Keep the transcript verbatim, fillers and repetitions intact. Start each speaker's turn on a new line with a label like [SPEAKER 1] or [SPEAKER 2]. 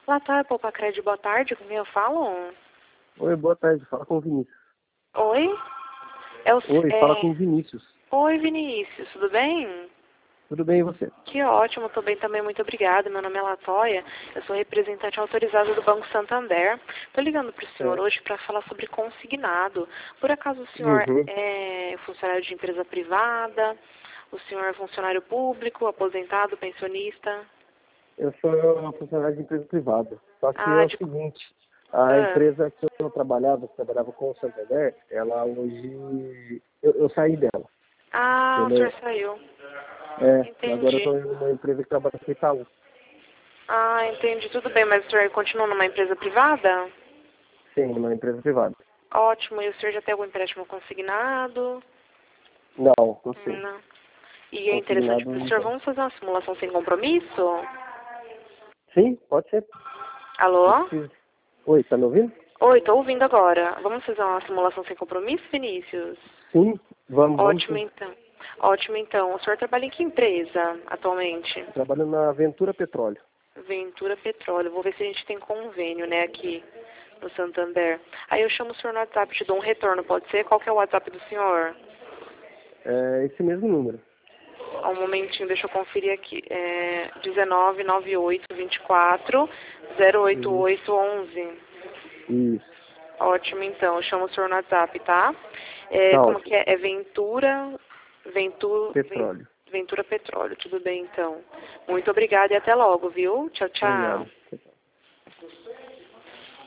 [SPEAKER 1] Latar, Poupa Crédito, boa tarde, com quem eu falo?
[SPEAKER 2] Oi, boa tarde, fala com o Vinícius.
[SPEAKER 1] Oi? É o,
[SPEAKER 2] Oi,
[SPEAKER 1] é...
[SPEAKER 2] fala com o Vinícius.
[SPEAKER 1] Oi, Vinícius, tudo bem?
[SPEAKER 2] Tudo bem e você?
[SPEAKER 1] Que ótimo, estou bem também, muito obrigada. Meu nome é Latoya, eu sou representante autorizada do Banco Santander. Estou ligando para o senhor
[SPEAKER 2] É.
[SPEAKER 1] hoje para falar sobre consignado. Por acaso o senhor
[SPEAKER 2] Uhum.
[SPEAKER 1] é funcionário de empresa privada? O senhor é funcionário público, aposentado, pensionista?
[SPEAKER 2] Eu sou funcionário de empresa privada. Só que é
[SPEAKER 1] Ah,
[SPEAKER 2] o
[SPEAKER 1] de...
[SPEAKER 2] seguinte, a
[SPEAKER 1] ah,
[SPEAKER 2] empresa que eu trabalhava, que trabalhava com o Santander, ela hoje... Eu, eu saí dela,
[SPEAKER 1] ah, o senhor
[SPEAKER 2] entendeu?
[SPEAKER 1] saiu.
[SPEAKER 2] É, agora eu
[SPEAKER 1] Entendi.
[SPEAKER 2] estou em uma empresa que trabalha com Itaú.
[SPEAKER 1] Ah, entendi. Tudo bem, mas o senhor continua numa empresa privada?
[SPEAKER 2] Sim, uma empresa privada.
[SPEAKER 1] Ótimo. E o senhor já tem algum empréstimo consignado?
[SPEAKER 2] Não, não sei.
[SPEAKER 1] Não. E é interessante
[SPEAKER 2] Consignado
[SPEAKER 1] para o
[SPEAKER 2] não
[SPEAKER 1] senhor,
[SPEAKER 2] tem.
[SPEAKER 1] vamos fazer uma simulação sem compromisso?
[SPEAKER 2] Sim, pode ser. Não
[SPEAKER 1] Alô?
[SPEAKER 2] precisa. Oi, tá me ouvindo?
[SPEAKER 1] Oi, estou ouvindo agora. Vamos fazer uma simulação sem compromisso, Vinícius?
[SPEAKER 2] Sim, vamos, vamos
[SPEAKER 1] Ótimo,
[SPEAKER 2] sim.
[SPEAKER 1] então. Ótimo, então. O senhor trabalha em que empresa atualmente?
[SPEAKER 2] Trabalho na Aventura Petróleo.
[SPEAKER 1] Ventura Petróleo. Vou ver se a gente tem convênio, né, aqui no Santander. Aí eu chamo o senhor no WhatsApp, te dou um retorno, pode ser? Qual que é o WhatsApp do senhor?
[SPEAKER 2] É esse mesmo número.
[SPEAKER 1] Só um momentinho, deixa eu conferir aqui. É dezenove, noventa e oito, vinte e quatro, zero oito
[SPEAKER 2] Uhum.
[SPEAKER 1] oito, onze.
[SPEAKER 2] Isso.
[SPEAKER 1] Ótimo, então. Eu chamo o senhor no WhatsApp, tá? É,
[SPEAKER 2] Tá
[SPEAKER 1] como que
[SPEAKER 2] ótimo.
[SPEAKER 1] é? É Ventura... Ventura...
[SPEAKER 2] Petróleo.
[SPEAKER 1] Ventura Petróleo. Tudo bem, então. Muito obrigada e até logo, viu? Tchau,
[SPEAKER 2] Por nada.
[SPEAKER 1] tchau.
[SPEAKER 2] Tchau, tchau.